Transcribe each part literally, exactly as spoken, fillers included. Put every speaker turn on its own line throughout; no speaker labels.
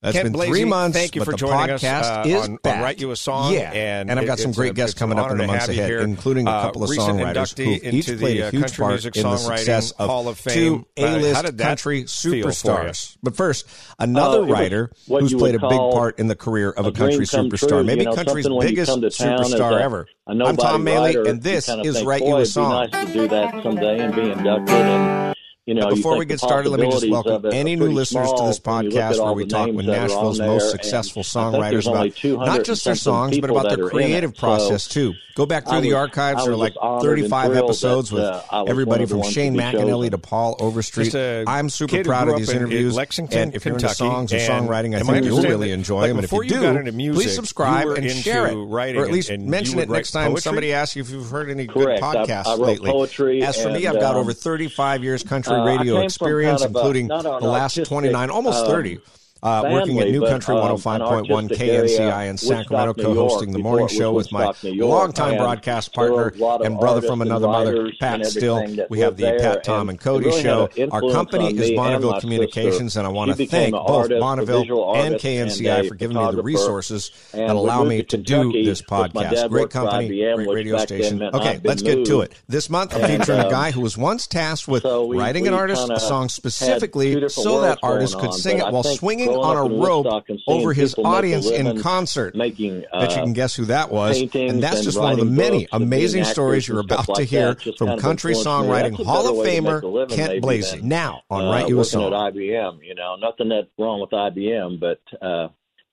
It's
Kent
been
Blasey,
three months,
thank you
but
for
the
joining
podcast
us uh,
is
on,
back.
on Write You a Song.
Yeah,
and,
and I've got
it,
some great
a,
guests coming up in the months ahead,
here.
including a
uh,
couple of
recent
songwriters who
inductee
each
into
played
the,
a huge
Country
part
Music
in the
Songwriting
success of
Hall of Fame.
two A-list
uh, how did that
country
feel
superstars. But first, another
uh,
writer who's played a big part in the career of a, a country superstar,
true.
maybe
you know,
country's biggest superstar
a,
ever.
A
I'm Tom Maley,
writer,
and this
kind of
is
think,
Write
Boy,
You a
it'd
Song.
Be nice to do that someday and be inducted. And you know,
But before
you
we get started, let me just welcome any new listeners to this podcast where we talk with Nashville's most successful songwriters about not just their songs, but about their creative process, too. Go back through the archives. There are like thirty-five episodes with everybody from Shane McAnally to Paul Overstreet. I'm super proud of these interviews. And if you're into songs and songwriting, I think you'll really enjoy them. And if you do, please subscribe and share it. Or at least mention it next time somebody asks you if you've heard any good podcasts lately. As for me, I've got over thirty-five years country radio experience, kind of including a, the last twenty-nine, almost thirty, uh, family, working at New but, Country one oh five point one K N C I in Sacramento, co-hosting the morning show with my longtime broadcast partner and brother from another mother, Pat Still. We have the Pat, Tom, and Cody really show. Our company is Bonneville Communications, and I want to thank both Bonneville and K N C I for giving me the resources that allow me to do this podcast. Great company, great radio station. Okay, let's get to it. This month, I'm featuring a guy who was once tasked with writing an artist a song specifically so that artist could sing it while swinging on a rope over his audience in concert.
Making, uh,
Bet you can guess who that was. And that's just one of the many amazing stories you're about to hear from country songwriting Hall of Famer Kent Blasey. Now on uh, Write You a Song.
At I B M, you know, nothing that's wrong with I B M, but uh,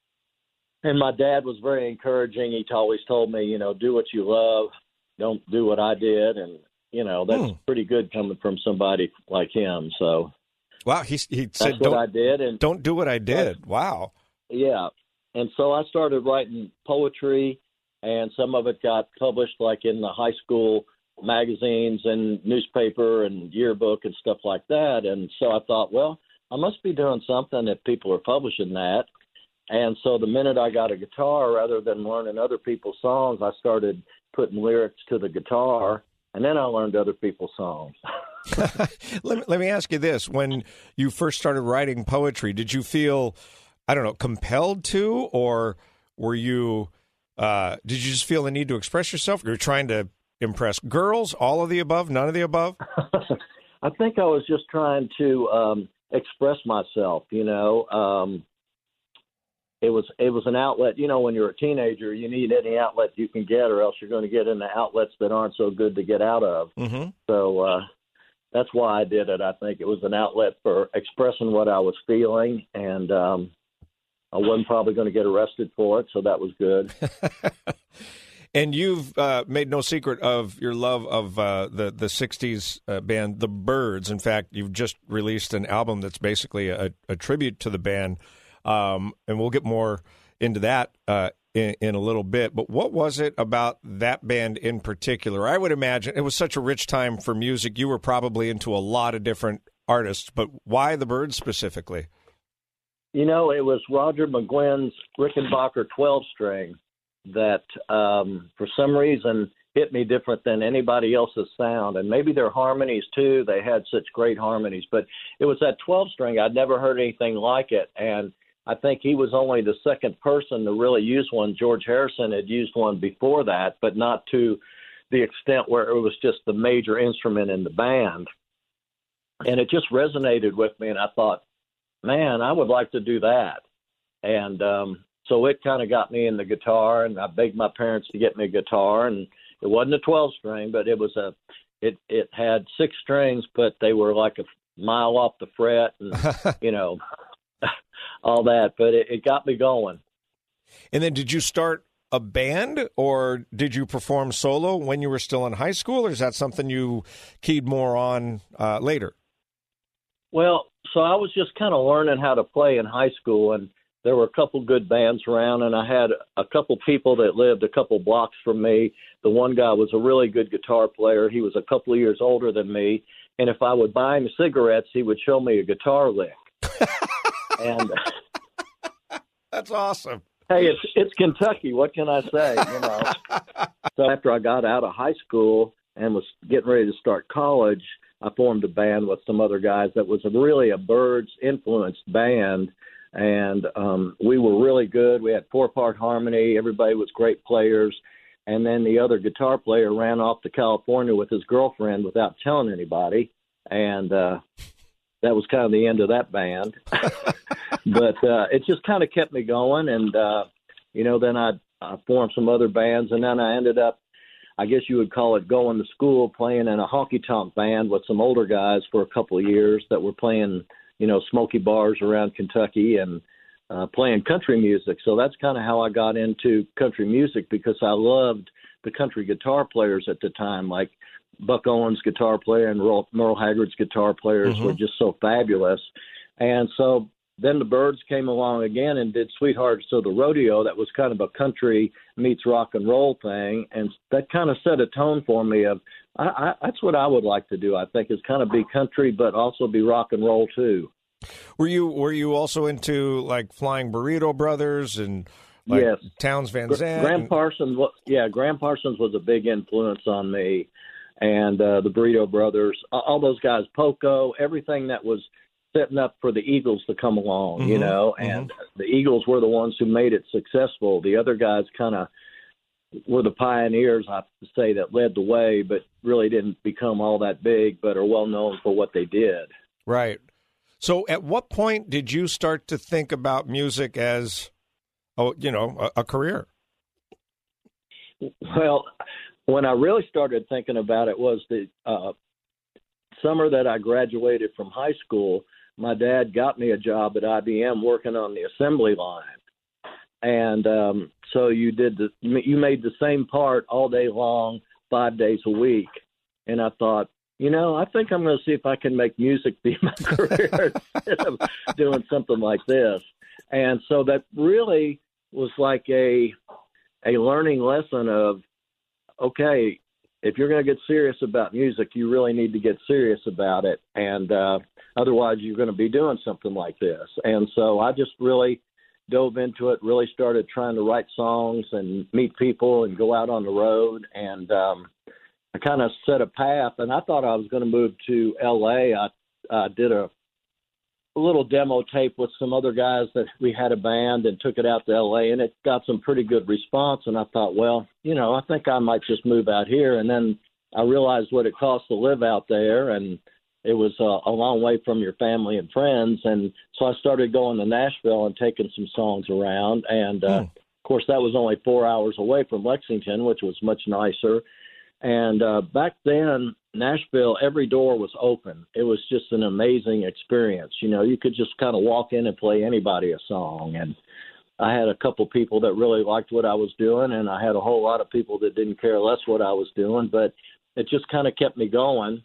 and my dad was very encouraging. He always told me, you know, do what you love, don't do what I did, and you know that's hmm. pretty good coming from somebody like him. So.
Wow, he he said,
That's
"Don't
what I did, and
don't do what I did." Wow.
Yeah, and so I started writing poetry, and some of it got published, like in the high school magazines and newspaper and yearbook and stuff like that. And so I thought, well, I must be doing something if people are publishing that. And so the minute I got a guitar, rather than learning other people's songs, I started putting lyrics to the guitar. And then I learned other people's songs.
let, me, let me ask you this. When you first started writing poetry, did you feel, I don't know, compelled to, or were you, uh, did you just feel the need to express yourself? You were trying to impress girls, all of the above, none of the above?
I think I was just trying to um, express myself, you know. Um, It was it was an outlet. You know, when you're a teenager, you need any outlet you can get, or else you're going to get into outlets that aren't so good to get out of.
Mm-hmm.
So uh, that's why I did it. I think it was an outlet for expressing what I was feeling, and um, I wasn't probably going to get arrested for it, so that was good.
And you've uh, made no secret of your love of uh, the, the sixties uh, band, The Byrds. In fact, you've just released an album that's basically a, a tribute to the band. Um, and we'll get more into that uh, in, in a little bit. But what was it about that band in particular? I would imagine it was such a rich time for music. You were probably into a lot of different artists, but why the Byrds specifically?
You know, it was Roger McGuinn's Rickenbacker twelve-string that, um, for some reason, hit me different than anybody else's sound. And maybe their harmonies, too. They had such great harmonies. But it was that twelve-string. I'd never heard anything like it. And I think he was only the second person to really use one. George Harrison had used one before that, but not to the extent where it was just the major instrument in the band. And it just resonated with me, and I thought, man, I would like to do that. And um, so it kind of got me in the guitar, and I begged my parents to get me a guitar, and it wasn't a twelve-string, but it was a it, it had six strings, but they were like a mile off the fret, and, you know, all that, but it, it got me going.
And then did you start a band, or did you perform solo when you were still in high school, or is that something you keyed more on uh, later?
Well, so I was just kind of learning how to play in high school, and there were a couple good bands around, and I had a couple people that lived a couple blocks from me. The one guy was a really good guitar player. He was a couple of years older than me, and if I would buy him cigarettes, he would show me a guitar lick. And
that's awesome.
Hey, it's it's Kentucky. What can I say? You know. So after I got out of high school and was getting ready to start college, I formed a band with some other guys that was a, really a Byrds influenced band. And um, we were really good. We had four-part harmony. Everybody was great players. And then the other guitar player ran off to California with his girlfriend without telling anybody. And uh, that was kind of the end of that band. But uh, it just kind of kept me going. And, uh, you know, then I, I formed some other bands. And then I ended up, I guess you would call it going to school, playing in a honky-tonk band with some older guys for a couple of years that were playing, you know, smoky bars around Kentucky and uh, playing country music. So that's kind of how I got into country music, because I loved the country guitar players at the time, like Buck Owens' guitar player and Merle, Merle Haggard's guitar players mm-hmm. were just so fabulous. And so then the Byrds came along again and did Sweethearts of the Rodeo. That was kind of a country meets rock and roll thing. And that kind of set a tone for me of, I, I, that's what I would like to do, I think, is kind of be country, but also be rock and roll too.
Were you were you also into like Flying Burrito Brothers and like
yes.
Townes Van Zandt?
Graham Parsons, yeah, Graham Parsons was a big influence on me, and uh, the Burrito Brothers, all those guys, Poco, everything that was setting up for the Eagles to come along, mm-hmm. you know, and mm-hmm. the Eagles were the ones who made it successful. The other guys kind of were the pioneers, I have to say, that led the way, but really didn't become all that big, but are well known for what they did.
Right. So at what point did you start to think about music as, oh, you know, a, a career?
Well, when I really started thinking about it was the uh, summer that I graduated from high school. My dad got me a job at I B M working on the assembly line. And um, so you did the, you made the same part all day long, five days a week. And I thought, you know, I think I'm going to see if I can make music be my career instead of doing something like this. And so that really was like a a learning lesson of, okay, if you're going to get serious about music, you really need to get serious about it. And uh, otherwise, you're going to be doing something like this. And so I just really dove into it, really started trying to write songs and meet people and go out on the road. And um, I kind of set a path, and I thought I was going to move to L A. I uh, did a, a little demo tape with some other guys that we had a band and took it out to L A, and it got some pretty good response. And I thought, well, you know, I think I might just move out here. And then I realized what it costs to live out there, and it was uh, a long way from your family and friends. And so I started going to Nashville and taking some songs around. And, uh, mm. of course, that was only four hours away from Lexington, which was much nicer. And uh, back then, Nashville, every door was open. It was just an amazing experience. You know, you could just kind of walk in and play anybody a song. And I had a couple people that really liked what I was doing, and I had a whole lot of people that didn't care less what I was doing. But it just kind of kept me going.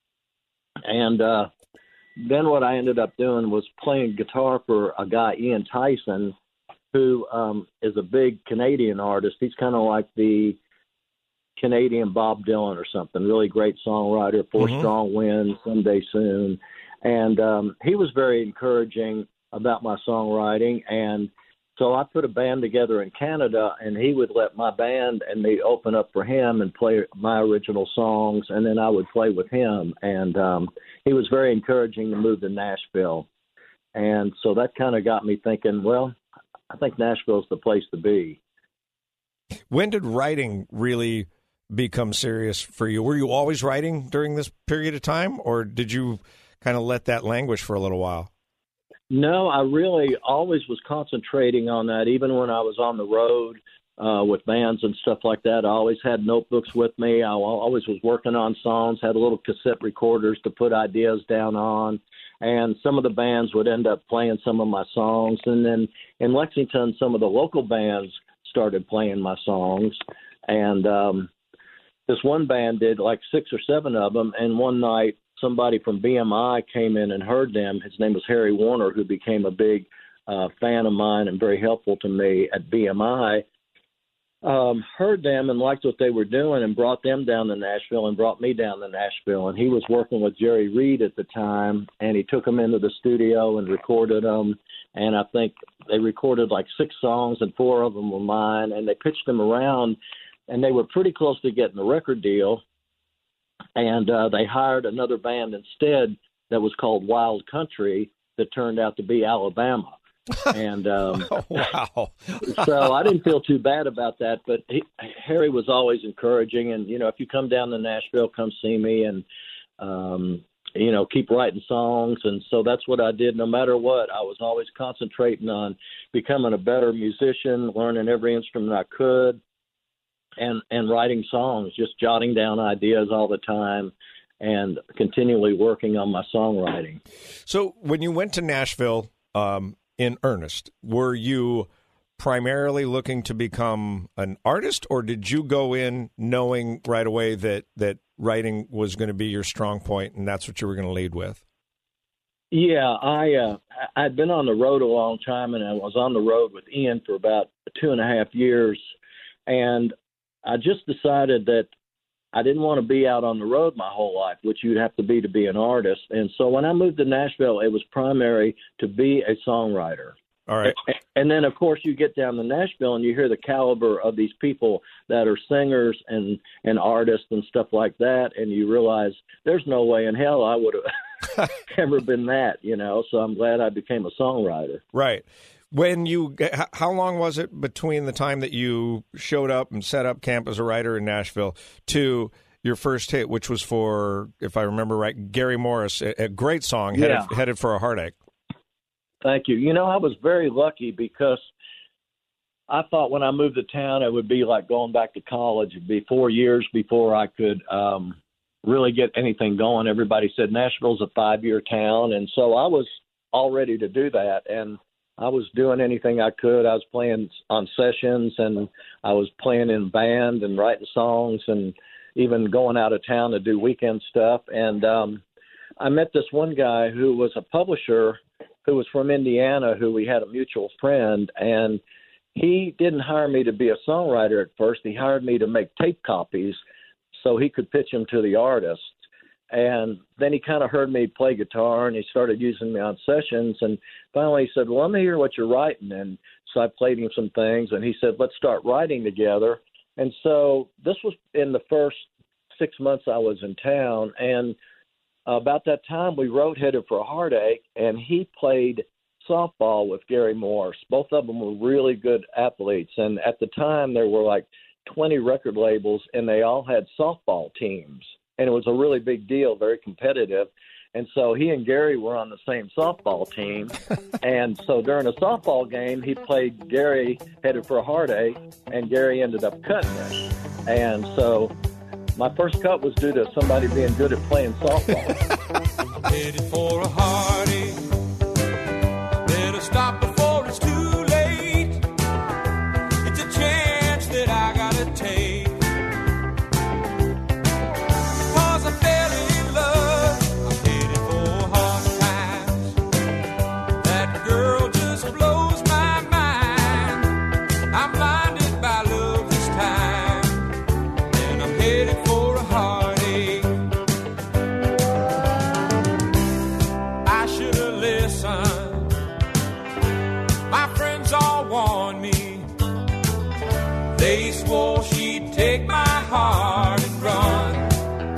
And uh, then what I ended up doing was playing guitar for a guy, Ian Tyson, who um, is a big Canadian artist. He's kind of like the Canadian Bob Dylan or something, really great songwriter, Four mm-hmm. Strong Winds, Someday Soon. And um, he was very encouraging about my songwriting. And so I put a band together in Canada, and he would let my band and me open up for him and play my original songs, and then I would play with him. And um, he was very encouraging to move to Nashville. And so that kind of got me thinking, well, I think Nashville's the place to be.
When did writing really become serious for you? Were you always writing during this period of time, or did you kind of let that languish for a little while?
No, I really always was concentrating on that. Even when I was on the road uh, with bands and stuff like that, I always had notebooks with me. I always was working on songs, had little cassette recorders to put ideas down on. And some of the bands would end up playing some of my songs. And then in Lexington, some of the local bands started playing my songs. And um, this one band did like six or seven of them. And one night, somebody from B M I came in and heard them. His name was Harry Warner, who became a big uh, fan of mine and very helpful to me at B M I. Um, heard them and liked what they were doing and brought them down to Nashville and brought me down to Nashville. And he was working with Jerry Reed at the time, and he took them into the studio and recorded them. And I think they recorded like six songs, and four of them were mine. And they pitched them around, and they were pretty close to getting a record deal. And uh, they hired another band instead that was called Wild Country that turned out to be Alabama. And um,
oh, wow.
So I didn't feel too bad about that. But he, Harry was always encouraging. And, you know, if you come down to Nashville, come see me and, um, you know, keep writing songs. And so that's what I did no matter what. I was always concentrating on becoming a better musician, learning every instrument I could, and, and writing songs, just jotting down ideas all the time and continually working on my songwriting.
So when you went to Nashville um, in earnest, were you primarily looking to become an artist, or did you go in knowing right away that, that writing was going to be your strong point and that's what you were going to lead with?
Yeah, I, uh, I'd been on the road a long time, and I was on the road with Ian for about two and a half years. And I just decided that I didn't want to be out on the road my whole life, which you'd have to be to be an artist. And so when I moved to Nashville, it was primary to be a songwriter.
All right.
And then, of course, you get down to Nashville and you hear the caliber of these people that are singers and, and artists and stuff like that, and you realize there's no way in hell I would have ever been that, you know. So I'm glad I became a songwriter.
Right. When you, how long was it between the time that you showed up and set up camp as a writer in Nashville to your first hit, which was for, if I remember right, Gary Morris, a, a great song,
yeah.
headed, headed for a Heartache?
Thank you. You know, I was very lucky because I thought when I moved to town, it would be like going back to college. It'd be four years before I could um, really get anything going. Everybody said Nashville's a five-year town, and so I was all ready to do that. And I was doing anything I could. I was playing on sessions, and I was playing in band and writing songs, and even going out of town to do weekend stuff. And um, I met this one guy who was a publisher who was from Indiana, who we had a mutual friend, and he didn't hire me to be a songwriter at first. He hired me to make tape copies so he could pitch them to the artists. And then he kind of heard me play guitar, and he started using me on sessions. And finally he said, well, let me hear what you're writing. And so I played him some things, and he said, let's start writing together. And so this was in the first six months I was in town. And about that time, we wrote Headed for a Heartache, and he played softball with Gary Morris. Both of them were really good athletes. And at the time, there were like twenty record labels, and they all had softball teams. And it was a really big deal, very competitive. And so he and Gary were on the same softball team. And so during a softball game, he played Gary Headed for a Heartache, and Gary ended up cutting it. And so my first cut was due to somebody being good at playing softball.
Headed for a heartache. Better stop before it's too late. It's a chance that I gotta take. Because I fell in love. I'm headed for hard times. That girl just blows my mind. I'm blinded by love this time. And I'm headed for a heartache. I should have listened. My friends all warned me. They swore she'd take my heart and run.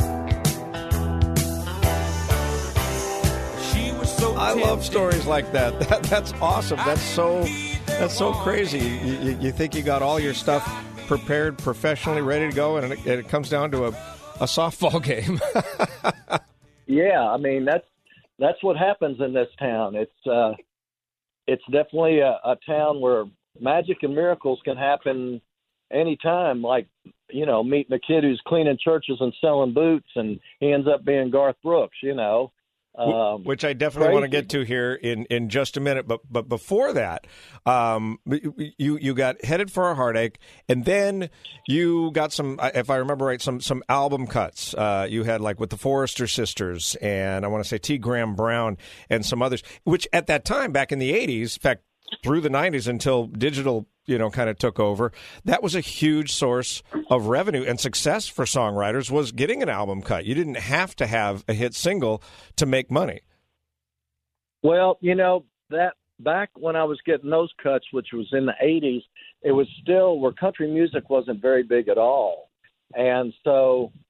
She was so
I love
tempting.
stories like that. that. That's awesome. That's so that's so crazy. You, you, you think you got all your stuff prepared professionally, ready to go, and it, it comes down to a, a softball game.
Yeah, I mean, that's that's what happens in this town. It's uh, it's definitely a, a town where magic and miracles can happen anytime. Like, you know, meeting a kid who's cleaning churches and selling boots, and he ends up being Garth Brooks, you know. Um,
Which I definitely
crazy.
want to get to here in, in just a minute. But but before that, um, you you got Headed for a Heartache, and then you got some, if I remember right, some some album cuts. Uh, you had like with the Forrester Sisters, and I want to say T. Graham Brown, and some others. Which at that time, back in the eighties, in fact, through the nineties until digital, you know, kind of took over, that was a huge source of revenue and success for songwriters, was getting an album cut. You didn't have to have a hit single to make money.
Well, you know, that back when I was getting those cuts, which was in the eighties, it was still where country music wasn't very big at all. And so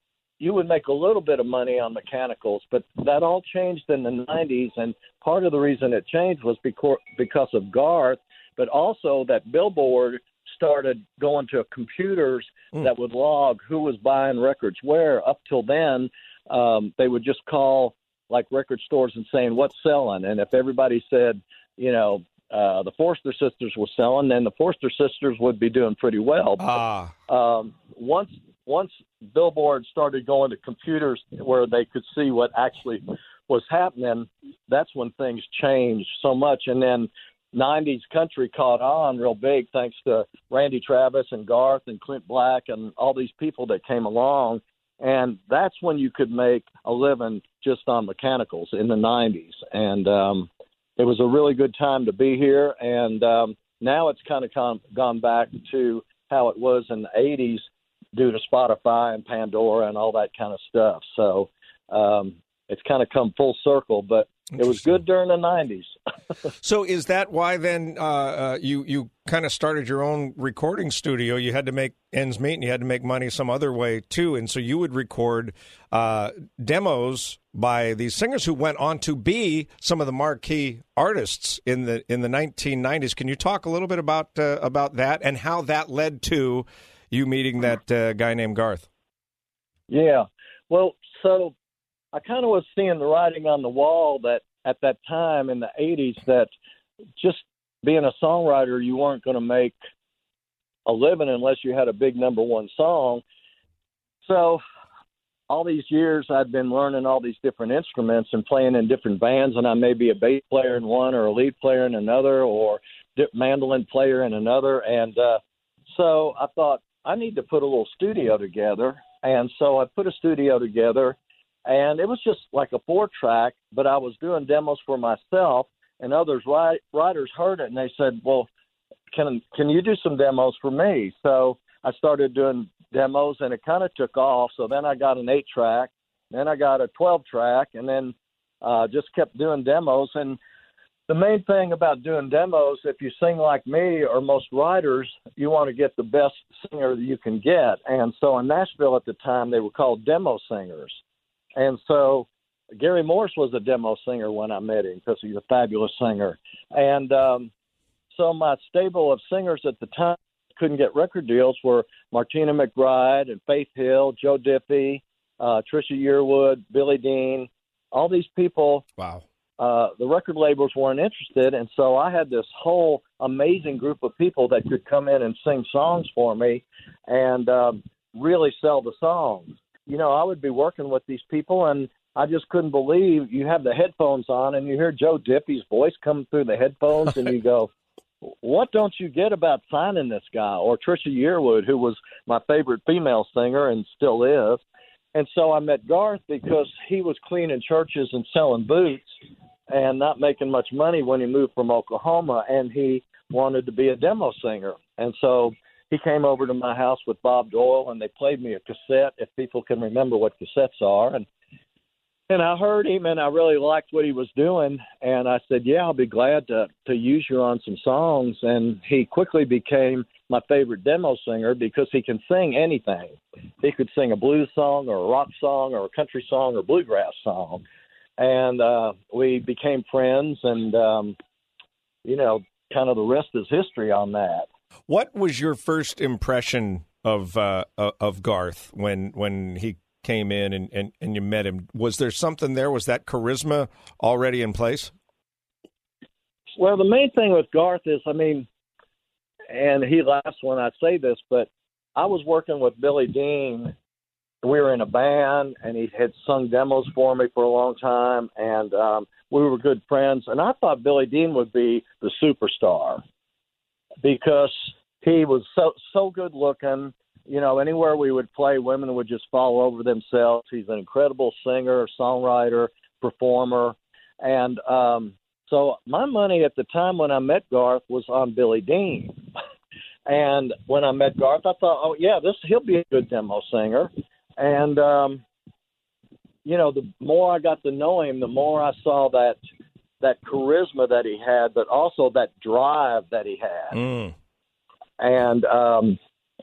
you would make a little bit of money on mechanicals, but that all changed in the nineties. And part of the reason it changed was because, because of Garth, but also that Billboard started going to computers mm. that would log who was buying records where. Up till then, um, they would just call like record stores and saying what's selling. And if everybody said, you know, uh, the Forster Sisters were selling, then the Forster Sisters would be doing pretty well.
Ah.
But, um, once once Billboard started going to computers where they could see what actually was happening, that's when things changed so much. And then nineties country caught on real big thanks to Randy Travis and Garth and Clint Black and all these people that came along. And that's when you could make a living just on mechanicals in the nineties. And um, it was a really good time to be here. And um, now it's kind of gone, gone back to how it was in the eighties due to Spotify and Pandora and all that kind of stuff. So um, it's kind of come full circle, but it was good during the nineties.
So is that why then uh, uh, you, you kind of started your own recording studio? You had to make ends meet and you had to make money some other way too. And so you would record uh, demos by these singers who went on to be some of the marquee artists in the in the nineteen nineties. Can you talk a little bit about uh, about that and how that led to you meeting that uh, guy named Garth?
Yeah. Well, so I kind of was seeing the writing on the wall that at that time in the eighties that just being a songwriter, you weren't going to make a living unless you had a big number one song. So all these years I'd been learning all these different instruments and playing in different bands, and I may be a bass player in one or a lead player in another or mandolin player in another. And uh, so I thought I need to put a little studio together. And so I put a studio together. And it was just like a four-track, but I was doing demos for myself, and others write, writers heard it, and they said, well, can can you do some demos for me? So I started doing demos, and it kind of took off. So then I got an eight-track, then I got a twelve-track, and then uh, just kept doing demos. And the main thing about doing demos, if you sing like me or most writers, you want to get the best singer that you can get. And so in Nashville at the time, they were called demo singers. And so Gary Morse was a demo singer when I met him because he's a fabulous singer. And um, so my stable of singers at the time couldn't get record deals were Martina McBride and Faith Hill, Joe Diffie, uh, Trisha Yearwood, Billy Dean, all these people.
Wow.
Uh, the record labels weren't interested. And so I had this whole amazing group of people that could come in and sing songs for me and um, really sell the songs. You know, I would be working with these people, and I just couldn't believe you have the headphones on, and you hear Joe Diffie's voice come through the headphones, and you go, what don't you get about signing this guy? Or Trisha Yearwood, who was my favorite female singer and still is. And so I met Garth because he was cleaning churches and selling boots and not making much money when he moved from Oklahoma, and he wanted to be a demo singer. And so he came over to my house with Bob Doyle, and they played me a cassette, if people can remember what cassettes are. And and I heard him, and I really liked what he was doing. And I said, yeah, I'll be glad to, to use you on some songs. And he quickly became my favorite demo singer because he can sing anything. He could sing a blues song or a rock song or a country song or bluegrass song. And uh, we became friends, and, um, you know, kind of the rest is history on that.
What was your first impression of uh, of Garth when when he came in and, and, and you met him? Was there something there? Was that charisma already in place?
Well, the main thing with Garth is, I mean, and he laughs when I say this, but I was working with Billy Dean. We were in a band, and he had sung demos for me for a long time, and um, we were good friends. And I thought Billy Dean would be the superstar, because he was so so good looking. You know, anywhere we would play, women would just fall over themselves. He's an incredible singer, songwriter, performer. And um, so my money at the time when I met Garth was on Billy Dean. And when I met Garth, I thought, oh, yeah, this he'll be a good demo singer. And, um, you know, the more I got to know him, the more I saw that that charisma that he had, but also that drive that he had.
Mm.
And um,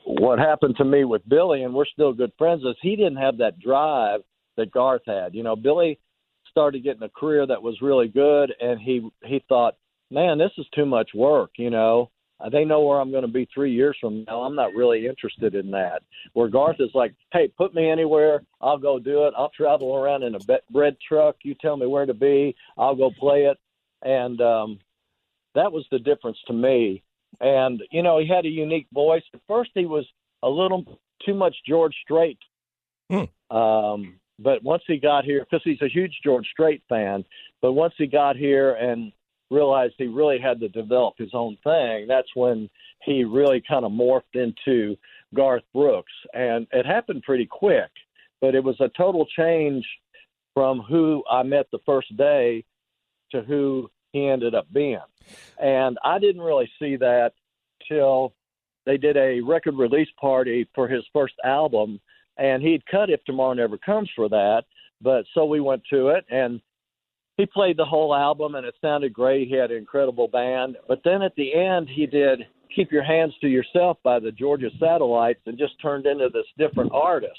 what happened to me with Billy, and we're still good friends, is he didn't have that drive that Garth had. You know, Billy started getting a career that was really good, and he he thought, man, this is too much work, you know. They know where I'm going to be three years from now. I'm not really interested in that. Where Garth is like, hey, put me anywhere. I'll go do it. I'll travel around in a bread truck. You tell me where to be. I'll go play it. And um, that was the difference to me. And, you know, he had a unique voice. At first he was a little too much George Strait. Mm. Um, but once he got here, because he's a huge George Strait fan, but once he got here and realized he really had to develop his own thing, that's when he really kind of morphed into Garth Brooks. And it happened pretty quick, but it was a total change from who I met the first day to who he ended up being. And I didn't really see that till they did a record release party for his first album, and he'd cut If Tomorrow Never Comes for that. But so we went to it, and he played the whole album, and it sounded great. He had an incredible band. But then at the end, he did Keep Your Hands to Yourself by the Georgia Satellites and just turned into this different artist,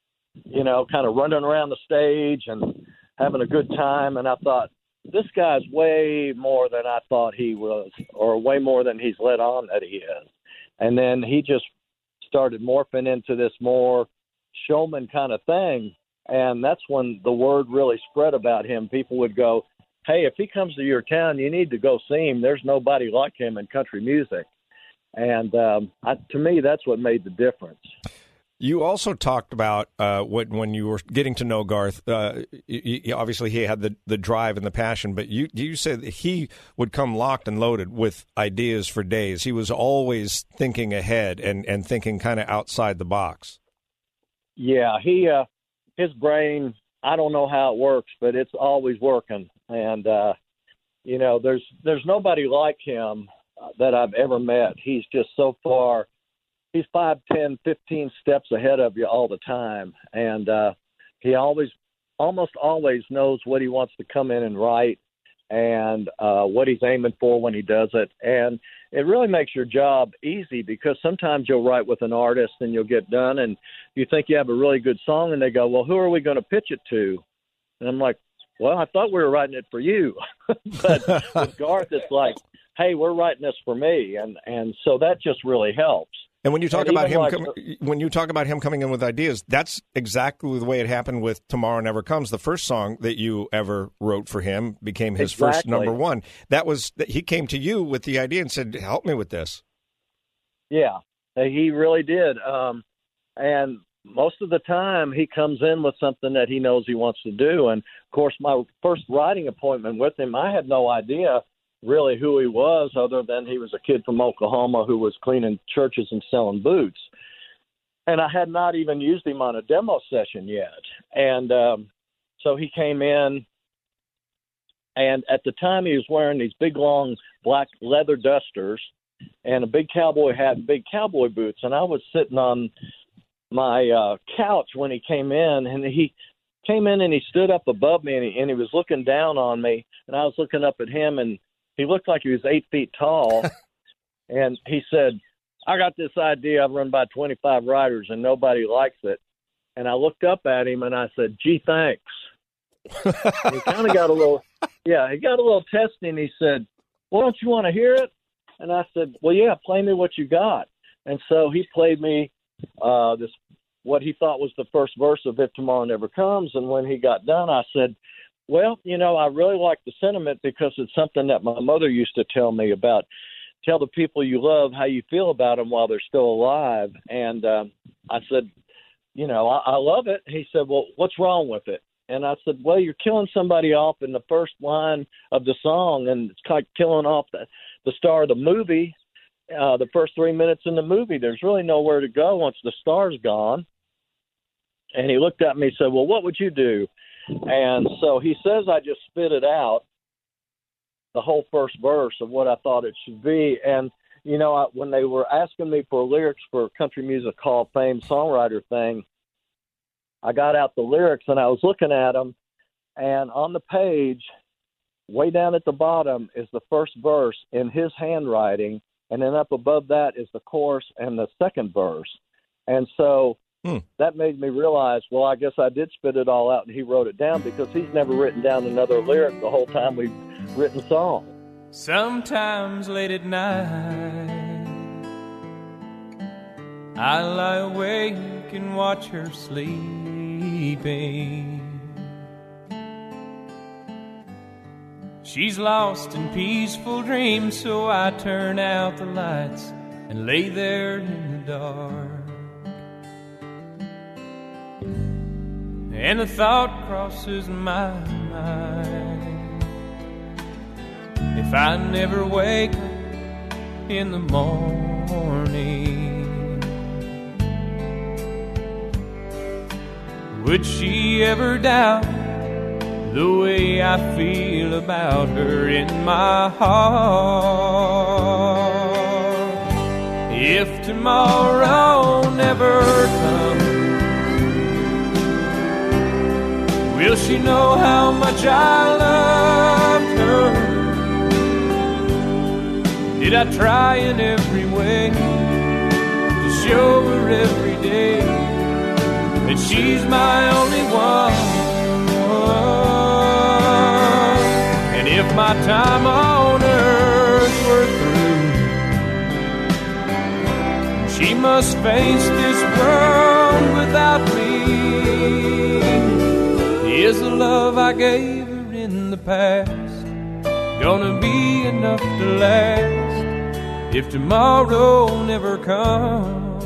you know, kind of running around the stage and having a good time. And I thought, this guy's way more than I thought he was, or way more than he's let on that he is. And then he just started morphing into this more showman kind of thing. And that's when the word really spread about him. People would go, hey, if he comes to your town, you need to go see him. There's nobody like him in country music. And um, I, to me, that's what made the difference.
You also talked about uh, what, when you were getting to know Garth, uh, you, you, obviously he had the, the drive and the passion, but you, you said that he would come locked and loaded with ideas for days. He was always thinking ahead and, and thinking kind of outside the box.
Yeah, he uh, his brain, I don't know how it works, but it's always working. And, uh, you know, there's there's nobody like him that I've ever met. He's just so far. He's five, ten, fifteen steps ahead of you all the time. And uh, he always, almost always knows what he wants to come in and write and uh, what he's aiming for when he does it. And it really makes your job easy, because sometimes you'll write with an artist and you'll get done and you think you have a really good song and they go, well, who are we going to pitch it to? And I'm like, well, I thought we were writing it for you. But with Garth, it's like, hey, we're writing this for me. And, and so that just really helps.
And when you talk
and
about him,
like,
com- when you talk about him coming in with ideas, that's exactly the way it happened with Tomorrow Never Comes. The first song that you ever wrote for him became his
exactly.
first number one. That was he came to you with the idea and said, "Help me with this."
Yeah, he really did. Um, and most of the time, he comes in with something that he knows he wants to do. And of course, my first writing appointment with him, I had no idea really who he was, other than he was a kid from Oklahoma who was cleaning churches and selling boots. And I had not even used him on a demo session yet. And um, so he came in, and at the time he was wearing these big, long black leather dusters and a big cowboy hat and big cowboy boots. And I was sitting on my uh, couch when he came in, and he came in and he stood up above me, and he, and he was looking down on me, and I was looking up at him, and he looked like he was eight feet tall, and he said, I got this idea. I've run by twenty-five writers, and nobody likes it. And I looked up at him, and I said, gee, thanks. And he kind of got a little, yeah, he got a little testy, and he said, well, don't you want to hear it? And I said, well, yeah, play me what you got. And so he played me uh, this what he thought was the first verse of If Tomorrow Never Comes, and when he got done, I said, well, you know, I really like the sentiment, because it's something that my mother used to tell me about. Tell the people you love how you feel about them while they're still alive. And um, I said, you know, I, I love it. He said, well, what's wrong with it? And I said, well, you're killing somebody off in the first line of the song, and it's like killing off the, the star of the movie, uh, the first three minutes in the movie. There's really nowhere to go once the star's gone. And he looked at me and said, well, what would you do? And so he says I just spit it out, the whole first verse of what I thought it should be. And, you know, I, when they were asking me for lyrics for Country Music Hall of Fame songwriter thing, I got out the lyrics and I was looking at them. And on the page, way down at the bottom, is the first verse in his handwriting. and then up above that is the chorus and the second verse. And so hmm. that made me realize, well, I guess I did spit it all out, and he wrote it down, because he's never written down another lyric the whole time we've written songs.
Sometimes late at night, I lie awake and watch her sleeping. She's lost in peaceful dreams, so I turn out the lights and lay there in the dark. And a thought crosses my mind: if I never wake up in the morning, would she ever doubt the way I feel about her in my heart? If tomorrow never comes, will she know how much I loved her? Did I try in every way to show her every day that she's my only one? And if my time on earth were through, she must face this world without me. Is the love I gave her in the past gonna be enough to last if tomorrow never comes?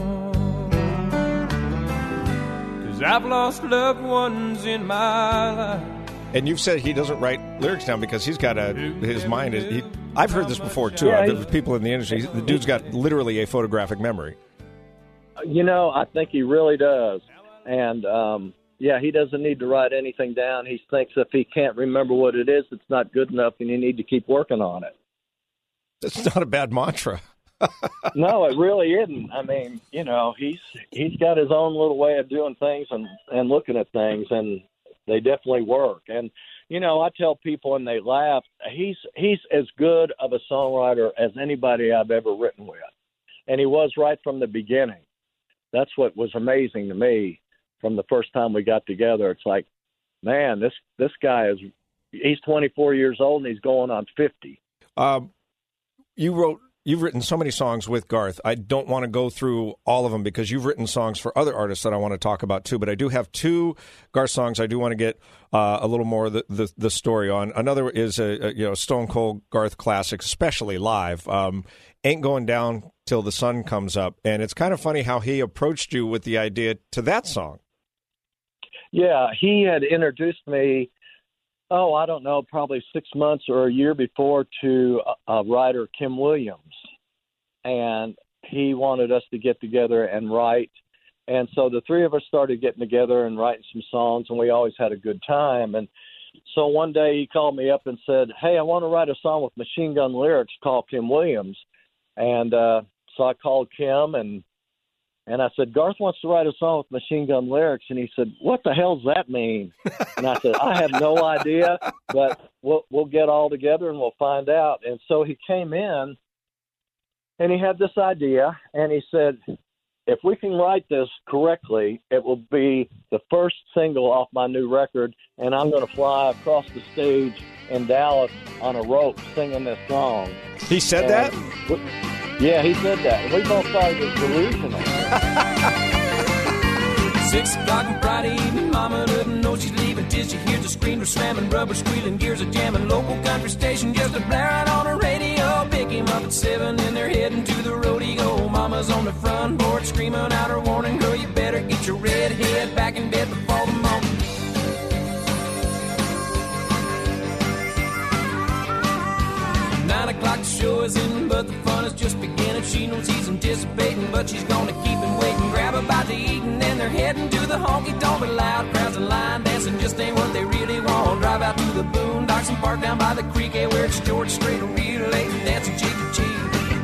'Cause I've lost loved ones in my life.
And you've said he doesn't write lyrics down because he's got a his mind is. He, I've heard this before too. Yeah, There's people in the industry. The dude's got literally a photographic memory.
You know, I think he really does, and. um Yeah, he doesn't need to write anything down. He thinks if he can't remember what it is, it's not good enough, and you need to keep working on it.
That's not a bad mantra.
No, it really isn't. I mean, you know, he's he's got his own little way of doing things and, and looking at things, and they definitely work. And, you know, I tell people, and they laugh, he's he's as good of a songwriter as anybody I've ever written with. And he was right from the beginning. That's what was amazing to me. From the first time we got together, it's like, man, this this guy is, he's twenty-four years old and he's going on fifty.
Um, you wrote, you've written so many songs with Garth. I don't want to go through all of them because you've written songs for other artists that I want to talk about too. But I do have two Garth songs I do want to get uh, a little more of the, the, the story on. Another is a, a you know Stone Cold Garth classic, especially live. Um, Ain't Going Down Till the Sun Comes Up, and it's kind of funny how he approached you with the idea to that song.
Yeah, he had introduced me, oh, I don't know, probably six months or a year before to a, a writer, Kim Williams. And he wanted us to get together and write. And so the three of us started getting together and writing some songs, and we always had a good time. And so one day he called me up and said, hey, I want to write a song with Machine Gun lyrics called Kim Williams. And uh, so I called Kim, and And I said, Garth wants to write a song with Machine Gun lyrics. And he said, what the hell does that mean? And I said, I have no idea, but we'll, we'll get all together and we'll find out. And so he came in and he had this idea, and he said, if we can write this correctly, it will be the first single off my new record, and I'm going to fly across the stage in Dallas on a rope singing this song.
He said and that?
We, Yeah, he said that. We both thought it was delusional.
Six o'clock on Friday evening, Mama doesn't know she's leaving till she hears the screamer slamming, rubber squealing, gears are jamming, local country station just a blaring on the radio. Pick him up at seven and they're heading to the rodeo. Mama's on the front porch screaming out her warning, girl, you better get your red head back in bed before the morning. Nine o'clock the show is in, but the fun is just beginning. She knows he's anticipating, but she's gonna keep him waiting. Grab a bite to eat, and then they're heading to the honky-tonk. But loud crowds and line dancing just ain't what they really want. Drive out to the boondocks and park down by the creek, eh, where it's George Strait, real late, dancing cheek to cheek.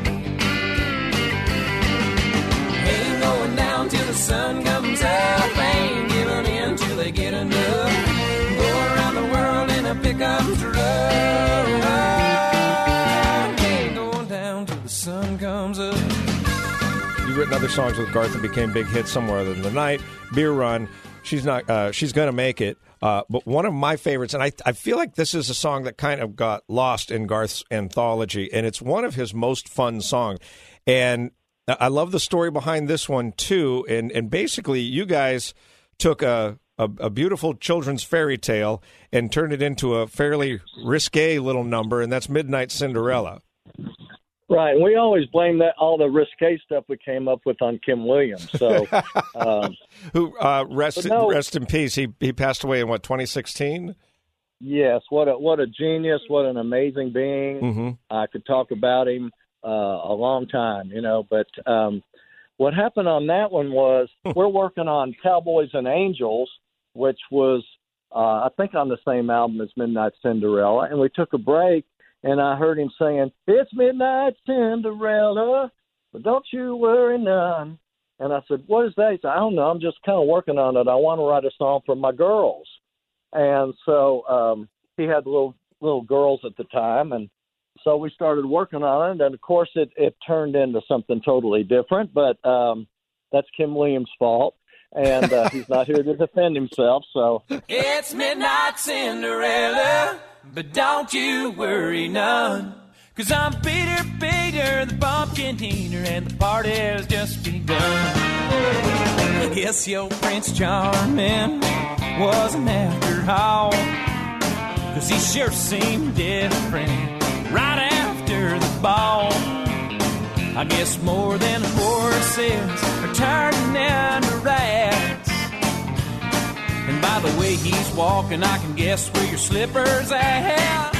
Ain't going down till the sun comes up. Ain't giving in till they get enough. Go around the world in a pickup truck. Sun comes good.
You've written other songs with Garth that became big hits, Somewhere Other Than the Night, Beer Run. She's not. Uh, she's gonna make it. Uh, but one of my favorites, and I, I feel like this is a song that kind of got lost in Garth's anthology, and it's one of his most fun songs. And I love the story behind this one too. And and basically, you guys took a, a a beautiful children's fairy tale and turned it into a fairly risque little number, and that's Midnight Cinderella.
Right, and we always blame that all the risque stuff we came up with on Kim Williams. So, um,
who uh, rest
no,
rest in peace. He he passed away in what, twenty sixteen?
Yes, what a what a genius, what an amazing being.
Mm-hmm.
I could talk about him uh, a long time, you know. But um, what happened on that one was we're working on Cowboys and Angels, which was uh, I think on the same album as Midnight Cinderella, and we took a break. And I heard him saying, "It's Midnight Cinderella, but don't you worry none." And I said, "What is that?" He said, "I don't know. I'm just kind of working on it. I want to write a song for my girls." And so um, he had little little girls at the time, and so we started working on it. And of course, it, it turned into something totally different. But um, that's Kim Williams' fault, and uh, he's not here to defend himself. So
it's Midnight Cinderella, but don't you worry none, 'cause I'm Peter Peter, the pumpkin eater, and the party has just begun. Yes, your Prince Charming wasn't after all, 'cause he sure seemed different right after the ball. I guess more than horses are turning into rats. And by the way he's walking, I can guess where your slipper's at.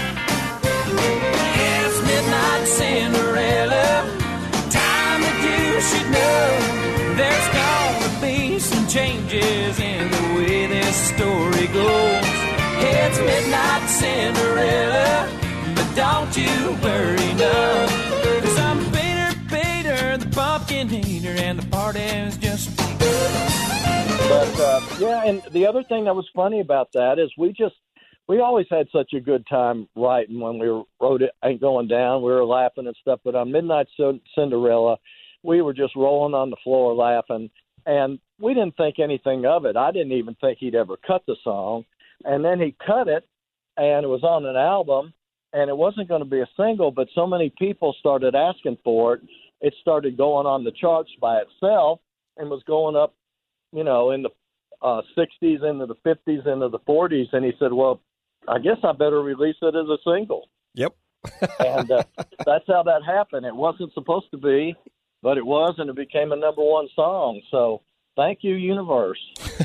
It's Midnight Cinderella, time that you should know there's gonna be some changes in the way this story goes. It's Midnight Cinderella, but don't you worry none, 'cause I'm Peter Peter, the pumpkin eater, and the party's just begun.
But, uh, yeah, and the other thing that was funny about that is we just, we always had such a good time writing when we wrote it, Ain't Going Down. We were laughing and stuff. But on Midnight Cinderella, we were just rolling on the floor laughing. And we didn't think anything of it. I didn't even think he'd ever cut the song. And then he cut it, and it was on an album, and it wasn't going to be a single, but so many people started asking for it. It started going on the charts by itself and was going up, you know, in the uh, sixties, into the fifties, into the forties. And he said, well, I guess I better release it as a single.
Yep.
And uh, that's how that happened. It wasn't supposed to be, but it was, and it became a number one song. So thank you, universe.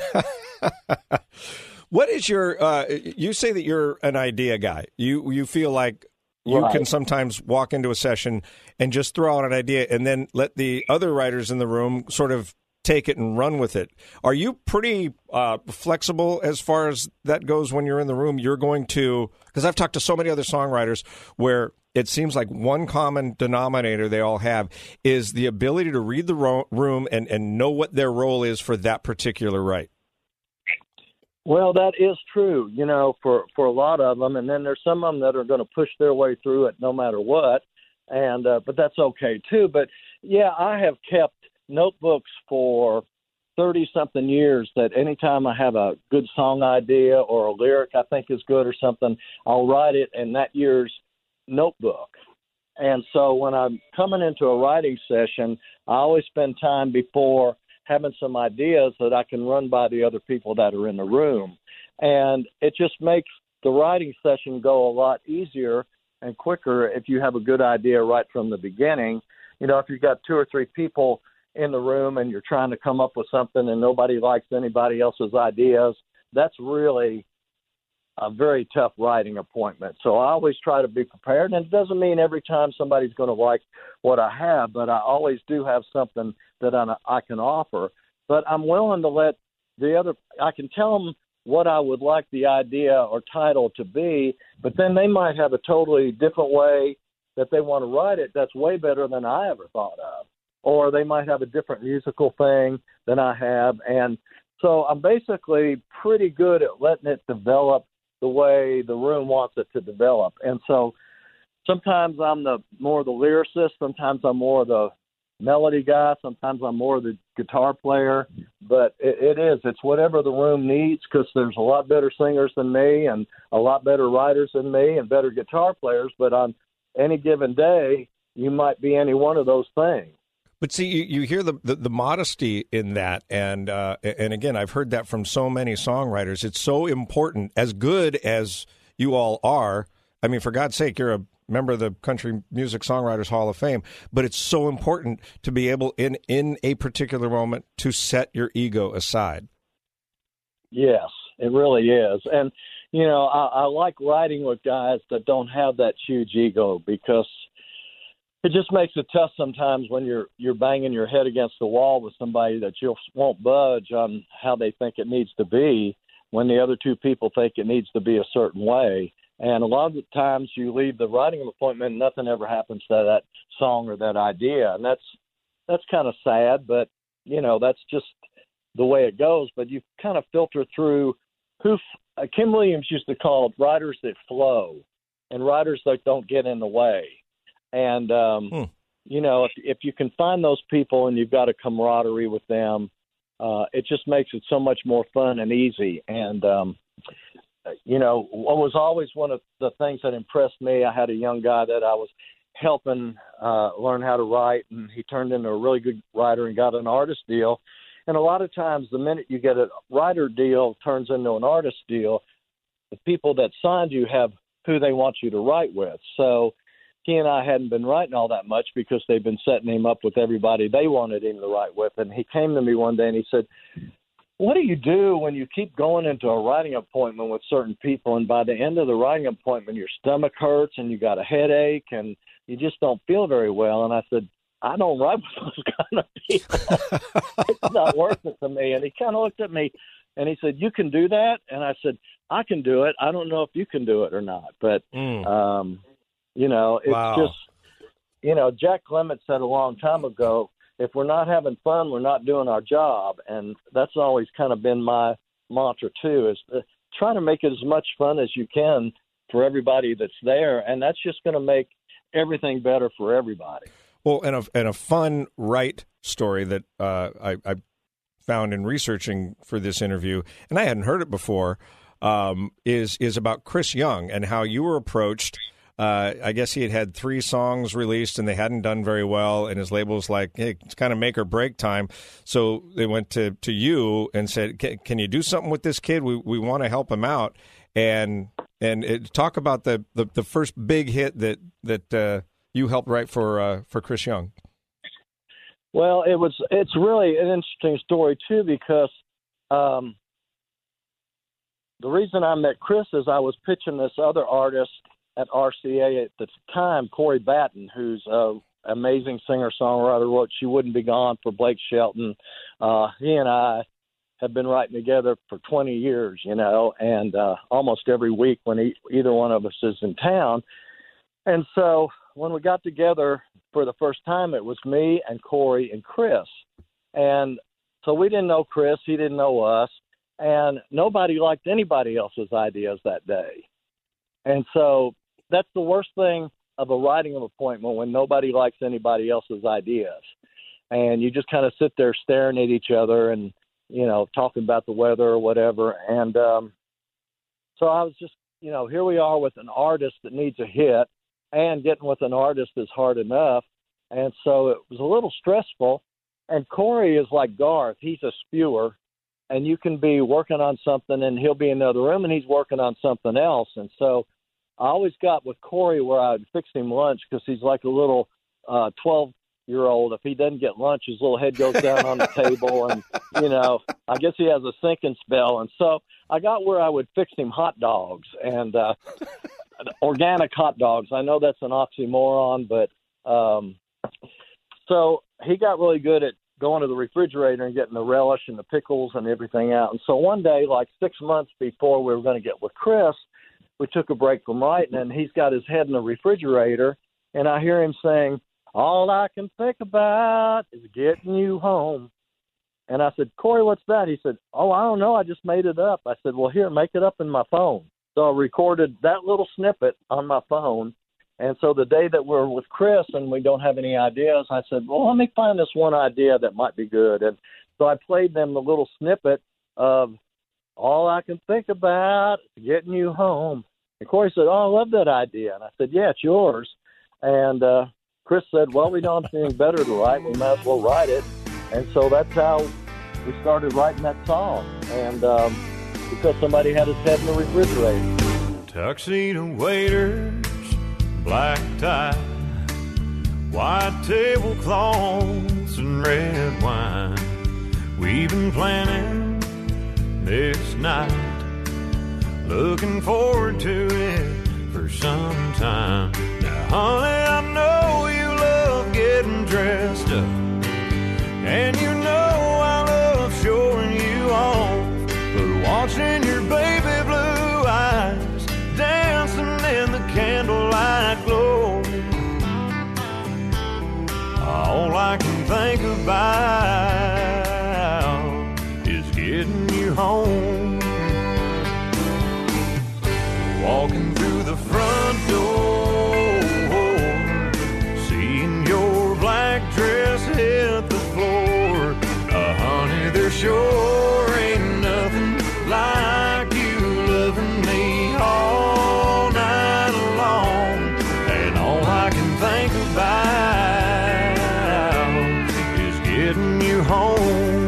What is your, uh, you say that you're an idea guy. You, you feel like you
right.
can sometimes walk into a session and just throw out an idea and then let the other writers in the room sort of take it and run with it. Are you pretty uh, flexible as far as that goes when you're in the room? You're going to, because I've talked to so many other songwriters where it seems like one common denominator they all have is the ability to read the ro- room and, and know what their role is for that particular write.
Well, that is true, you know, for, for a lot of them. And then there's some of them that are going to push their way through it no matter what. And uh, but that's okay, too. But, yeah, I have kept notebooks for thirty-something years that anytime I have a good song idea or a lyric I think is good or something, I'll write it in that year's notebook. And so when I'm coming into a writing session, I always spend time before having some ideas that I can run by the other people that are in the room. And it just makes the writing session go a lot easier and quicker if you have a good idea right from the beginning. You know, if you've got two or three people in the room and you're trying to come up with something and nobody likes anybody else's ideas, that's really a very tough writing appointment. So I always try to be prepared, and it doesn't mean every time somebody's going to like what I have, but I always do have something that I, I can offer. But I'm willing to let the other, I can tell them what I would like the idea or title to be, but then they might have a totally different way that they want to write it that's way better than I ever thought of. Or they might have a different musical thing than I have. And so I'm basically pretty good at letting it develop the way the room wants it to develop. And so sometimes I'm the more the lyricist, sometimes I'm more the melody guy. Sometimes I'm more the guitar player. But it, it is. It's whatever the room needs, because there's a lot better singers than me and a lot better writers than me and better guitar players. But on any given day, you might be any one of those things.
But see, you, you hear the, the, the modesty in that, and uh, and again, I've heard that from so many songwriters. It's so important, as good as you all are. I mean, for God's sake, you're a member of the Country Music Songwriters Hall of Fame, but it's so important to be able, in, in a particular moment, to set your ego aside.
Yes, it really is. And, you know, I, I like writing with guys that don't have that huge ego, because it just makes it tough sometimes when you're you're banging your head against the wall with somebody that you won't budge on how they think it needs to be, when the other two people think it needs to be a certain way. And a lot of the times you leave the writing appointment and nothing ever happens to that song or that idea. And that's that's kind of sad, but, you know, that's just the way it goes. But you kind of filter through who uh, Kim Williams used to call it writers that flow and writers that don't get in the way. And, um, hmm. you know, if, if you can find those people and you've got a camaraderie with them, uh, it just makes it so much more fun and easy. And, um, you know, what was always one of the things that impressed me, I had a young guy that I was helping uh, learn how to write, and he turned into a really good writer and got an artist deal. And a lot of times the minute you get a writer deal turns into an artist deal, the people that signed you have who they want you to write with. So he and I hadn't been writing all that much because they've been setting him up with everybody they wanted him to write with. And he came to me one day and he said, what do you do when you keep going into a writing appointment with certain people, and by the end of the writing appointment, your stomach hurts and you got a headache and you just don't feel very well? And I said, I don't write with those kind of people. It's not worth it to me. And he kind of looked at me and he said, you can do that? And I said, I can do it. I don't know if you can do it or not. But, mm. um, you know, it's wow. just, you know, Jack Clement said a long time ago, if we're not having fun, we're not doing our job. And that's always kind of been my mantra, too, is to try to make it as much fun as you can for everybody that's there. And that's just going to make everything better for everybody.
Well, and a, and a fun right story that uh, I, I found in researching for this interview, and I hadn't heard it before, um, is is about Chris Young and how you were approached. Uh, I guess he had had three songs released and they hadn't done very well, and his label was like, hey, it's kind of make or break time. So they went to, to you and said, can you do something with this kid? We we want to help him out. And and it, talk about the, the, the first big hit that that uh, you helped write for uh, for Chris Young.
Well, it was it's really an interesting story, too, because um, the reason I met Chris is I was pitching this other artist at R C A at the time, Corey Batten, who's an amazing singer-songwriter, wrote She Wouldn't Be Gone for Blake Shelton. Uh, he and I have been writing together for twenty years, you know, and uh, almost every week when he, either one of us is in town. And so when we got together for the first time, it was me and Corey and Chris. And so we didn't know Chris, he didn't know us, and nobody liked anybody else's ideas that day. And so that's the worst thing of a writing appointment, when nobody likes anybody else's ideas. And you just kind of sit there staring at each other and, you know, talking about the weather or whatever. And um, so I was just, you know, here we are with an artist that needs a hit, and getting with an artist is hard enough. And so it was a little stressful. And Corey is like Garth. He's a spewer. And you can be working on something and he'll be in another room and he's working on something else. And so I always got with Corey where I'd fix him lunch, because he's like a little uh, twelve-year-old. If he doesn't get lunch, his little head goes down on the table. And, you know, I guess he has a sinking spell. And so I got where I would fix him hot dogs, and uh, organic hot dogs. I know that's an oxymoron, but um, so he got really good at going to the refrigerator and getting the relish and the pickles and everything out. And so one day, like six months before we were going to get with Chris, we took a break from writing, and he's got his head in the refrigerator, and I hear him saying, all I can think about is getting you home. And I said, Corey, what's that? He said, oh, I don't know. I just made it up. I said, well, here, make it up in my phone. So I recorded that little snippet on my phone, And so the day that we're with Chris and we don't have any ideas, I said, well, let me find this one idea that might be good. And so I played them the little snippet of all I can think about is getting you home. And Corey said, oh, I love that idea. And I said, yeah, it's yours. And uh, Chris said, well, we don't have anything better to write. We might as well write it. And so that's how we started writing that song. And um, because somebody had his head in the refrigerator.
Tuxedo waiters, black tie, white tablecloths and red wine. We've been planning this night, looking forward to it for some time. Now, honey, I know you love getting dressed up, and you know I love showing you off, but watching your baby blue eyes dancing in the candlelight glow, all I can think about is getting you home. Walking through the front door, seeing your black dress hit the floor. Uh, honey, there sure ain't nothing like you loving me all night long. And all I can think about is getting you home.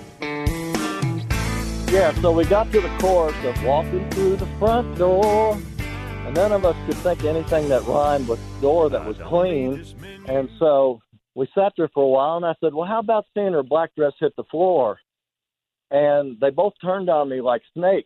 Yeah, so we got to the chorus of walking through the front door, and none of us could think of anything that rhymed with door that was clean. And so we sat there for a while, and I said, well, how about seeing her black dress hit the floor? And they both turned on me like snakes.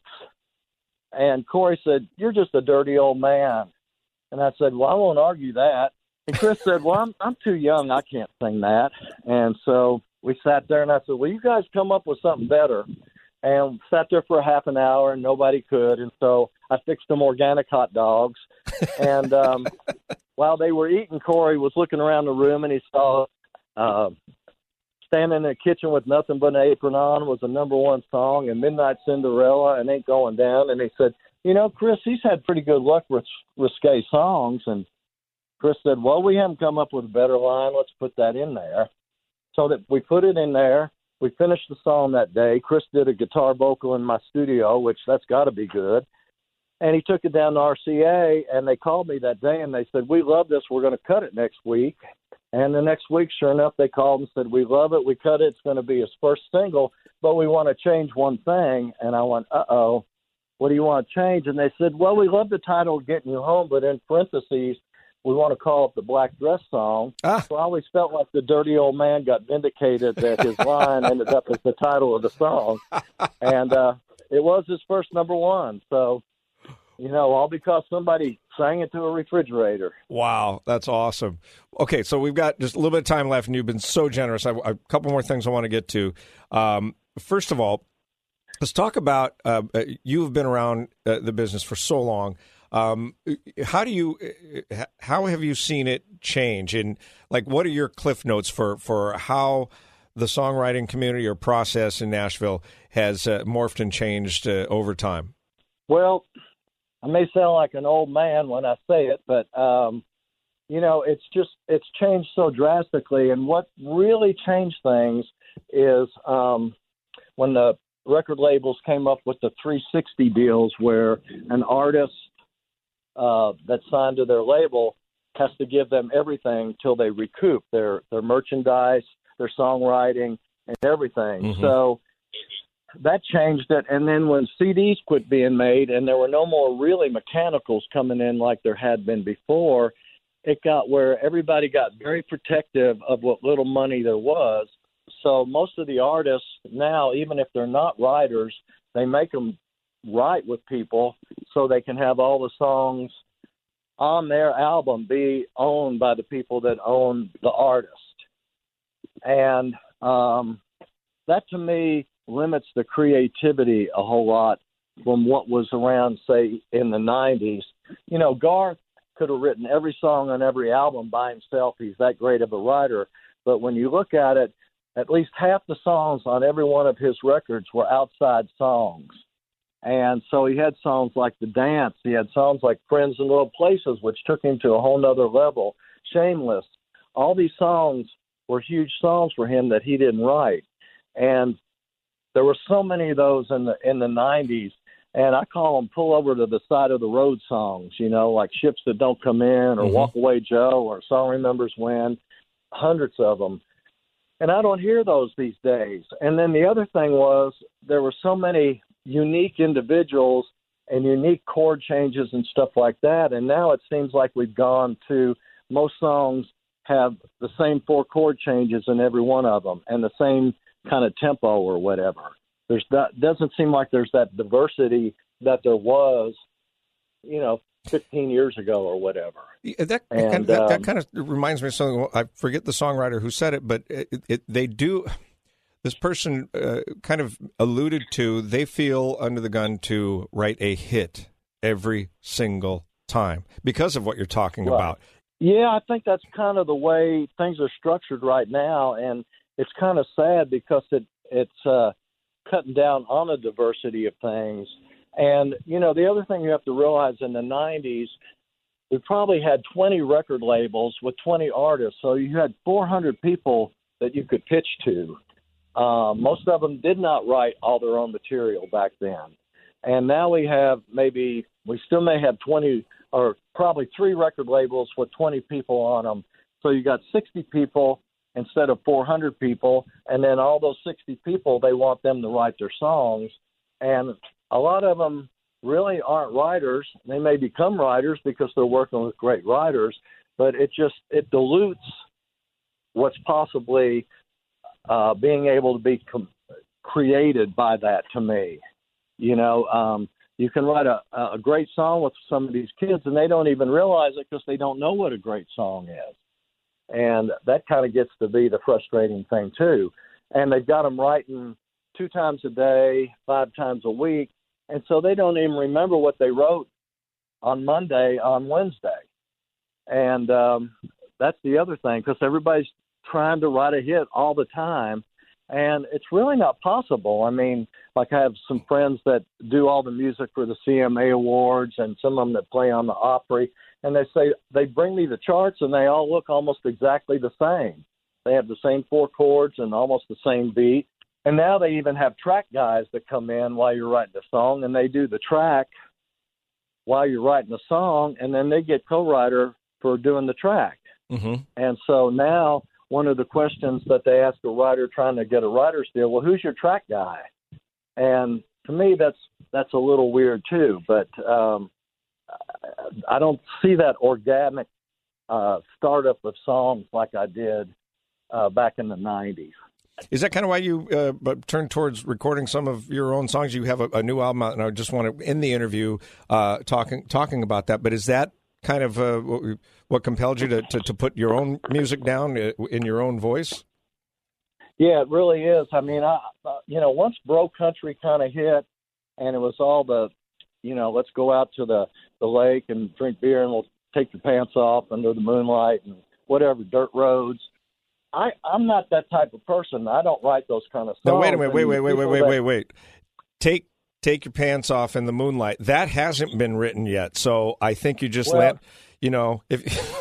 And Corey said, you're just a dirty old man. And I said, well, I won't argue that. And Chris said, well, I'm, I'm too young. I can't sing that. And so we sat there, and I said, well, you guys come up with something better. And sat there for a half an hour, and nobody could. And so I fixed them organic hot dogs. And um, while they were eating, Corey was looking around the room, and he saw uh, Standing in the Kitchen with Nothing But an Apron On was the number one song, and Midnight Cinderella and Ain't Going Down. And he said, you know, Chris, he's had pretty good luck with risque songs. And Chris said, well, we haven't come up with a better line. Let's put that in there. So that we put it in there. We finished the song that day. Chris did a guitar vocal in my studio, which that's got to be good. And he took it down to R C A, and they called me that day, and they said, we love this. We're going to cut it next week. And the next week, sure enough, they called and said, we love it. We cut it. It's going to be his first single, but we want to change one thing. And I went, uh-oh, what do you want to change? And they said, well, we love the title Getting You Home, but in parentheses, we want to call it the Black Dress Song. Ah. So I always felt like the dirty old man got vindicated that his line ended up as the title of the song. And uh, it was his first number one. So, you know, all because somebody sang it to a refrigerator.
Wow, that's awesome. Okay, so we've got just a little bit of time left, and you've been so generous. I have a couple more things I want to get to. Um, first of all, let's talk about uh, you've been around uh, the business for so long. Um, how do you, how have you seen it change? And like, what are your cliff notes for, for how the songwriting community or process in Nashville has uh, morphed and changed uh, over time?
Well, I may sound like an old man when I say it, but, um, you know, it's just, it's changed so drastically. And what really changed things is um, when the record labels came up with the three sixty deals where an artist Uh, that signed to their label has to give them everything till they recoup their, their merchandise, their songwriting, and everything. Mm-hmm. So that changed it. And then when C Ds quit being made and there were no more really mechanicals coming in like there had been before, it got where everybody got very protective of what little money there was. So most of the artists now, even if they're not writers, they make them write with people so they can have all the songs on their album be owned by the people that own the artist. And um, that to me limits the creativity a whole lot from what was around, say, in the nineties. You know, Garth could have written every song on every album by himself. He's that great of a writer. But when you look at it, at least half the songs on every one of his records were outside songs. And so he had songs like The Dance. He had songs like Friends in Low Places, which took him to a whole nother level. Shameless. All these songs were huge songs for him that he didn't write. And there were so many of those in the in the nineties. And I call them pull over to the side of the road songs, you know, like Ships That Don't Come In or mm-hmm. Walk Away Joe or Song Remembers When, hundreds of them. And I don't hear those these days. And then the other thing was there were so many unique individuals and unique chord changes and stuff like that. And now it seems like we've gone to most songs have the same four chord changes in every one of them and the same kind of tempo or whatever. There's that doesn't seem like there's that diversity that there was, you know, fifteen years ago or whatever.
Yeah, that, and, kind of, that, um, that kind of reminds me of something. I forget the songwriter who said it, but it, it, they do. This person uh, kind of alluded to they feel under the gun to write a hit every single time because of what you're talking right. about.
Yeah, I think that's kind of the way things are structured right now, and it's kind of sad because it it's uh, cutting down on the diversity of things. And, you know, the other thing you have to realize in the nineties, we probably had twenty record labels with twenty artists. So you had four hundred people that you could pitch to. Uh, most of them did not write all their own material back then. And now we have maybe, we still may have twenty or probably three record labels with twenty people on them. So you got sixty people instead of four hundred people. And then all those sixty people, they want them to write their songs. And a lot of them really aren't writers. They may become writers because they're working with great writers, but it just, it dilutes what's possibly uh, being able to be com- created by that to me. You know, um, you can write a, a great song with some of these kids and they don't even realize it because they don't know what a great song is. And that kind of gets to be the frustrating thing too. And they've got them writing two times a day, five times a week. And so they don't even remember what they wrote on Monday, on Wednesday. And um, that's the other thing, because everybody's trying to write a hit all the time. And it's really not possible. I mean, like I have some friends that do all the music for the C M A Awards and some of them that play on the Opry. And they say they bring me the charts and they all look almost exactly the same. They have the same four chords and almost the same beat. And now they even have track guys that come in while you're writing the song, and they do the track while you're writing the song, and then they get co-writer for doing the track.
Mm-hmm.
And so now one of the questions that they ask a writer trying to get a writer's deal, well, who's your track guy? And to me, that's that's a little weird too. But um, I don't see that organic uh, startup of songs like I did uh, back in the nineties.
Is that kind of why you uh, turned towards recording some of your own songs? You have a, a new album out, and I just want to end the interview uh, talking talking about that. But is that kind of uh, what, what compelled you to, to, to put your own music down in your own voice?
Yeah, it really is. I mean, I uh, you know, once Bro Country kind of hit, and it was all the, you know, let's go out to the, the lake and drink beer, and we'll take your pants off under the moonlight and whatever, dirt roads. I, I'm not that type of person. I don't write those kind of songs.
No, wait a minute. Wait, wait, wait, wait, wait, wait, wait. Take take your pants off in the moonlight. That hasn't been written yet. So I think you just
well,
let, you know, if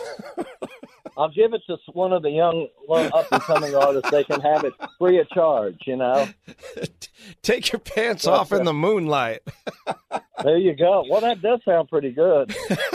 I'll give it to one of the young up and coming artists. They can have it free of charge, you know.
Take your pants but, off in the moonlight.
There you go. Well, that does sound pretty good.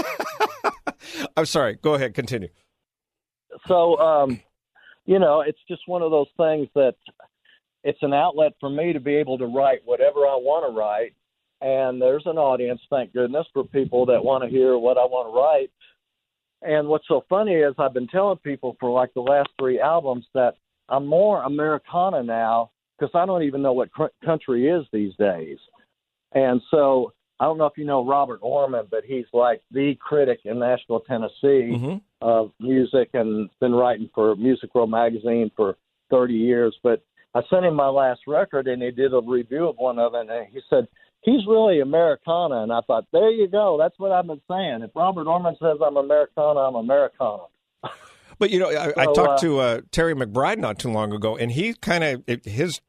I'm sorry. Go ahead. Continue.
So, um, you know, it's just one of those things that it's an outlet for me to be able to write whatever I want to write. And there's an audience, thank goodness, for people that want to hear what I want to write. And what's so funny is I've been telling people for like the last three albums that I'm more Americana now because I don't even know what cr- country is these days. And so I don't know if you know Robert Orman, but he's like the critic in Nashville, Tennessee
mm-hmm.
of music and been writing for Music Row magazine for thirty years. But I sent him my last record, and he did a review of one of it, and he said, he's really Americana. And I thought, there you go. That's what I've been saying. If Robert Orman says I'm Americana, I'm Americana.
But, you know, I, so, I talked uh, to uh, Terry McBride not too long ago, and he kind of, his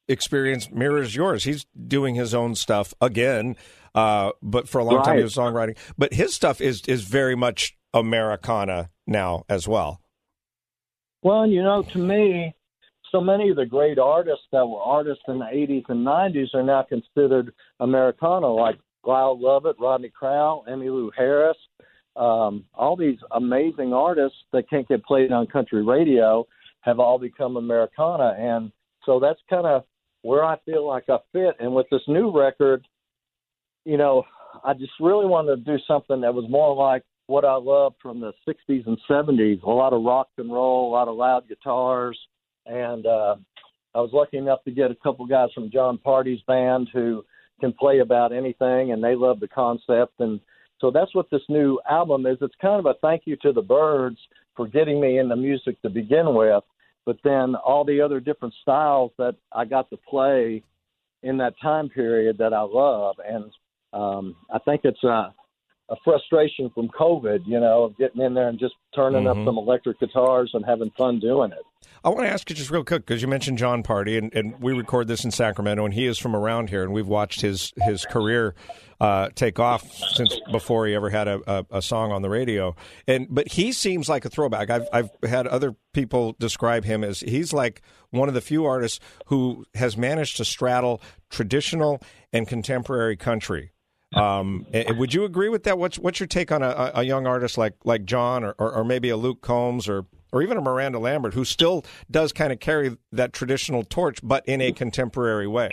experience mirrors yours. He's doing his own stuff again, uh, but for a long right. time he was songwriting. But his stuff is is very much Americana now as well.
Well, you know, to me, so many of the great artists that were artists in the eighties and nineties are now considered Americana, like Lyle Lovett, Rodney Crowell, Emmylou Harris, um, all these amazing artists that can't get played on country radio have all become Americana. And so that's kind of where I feel like I fit. And with this new record, you know, I just really wanted to do something that was more like what I loved from the sixties and seventies, a lot of rock and roll, a lot of loud guitars. And uh, I was lucky enough to get a couple guys from John Party's band who can play about anything, and they love the concept. And so that's what this new album is. It's kind of a thank you to the Byrds for getting me into music to begin with, but then all the other different styles that I got to play in that time period that I love. And um, I think it's a, a frustration from COVID, you know, of getting in there and just turning mm-hmm. up some electric guitars and having fun doing it.
I want to ask you just real quick, because you mentioned John Party, and, and we record this in Sacramento, and he is from around here, and we've watched his his career uh, take off since before he ever had a, a, a song on the radio. And but he seems like a throwback. I've I've had other people describe him as he's like one of the few artists who has managed to straddle traditional and contemporary country. Um, would you agree with that? What's what's your take on a, a young artist like like John, or, or, or maybe a Luke Combs, or or even a Miranda Lambert, who still does kind of carry that traditional torch, but in a contemporary way?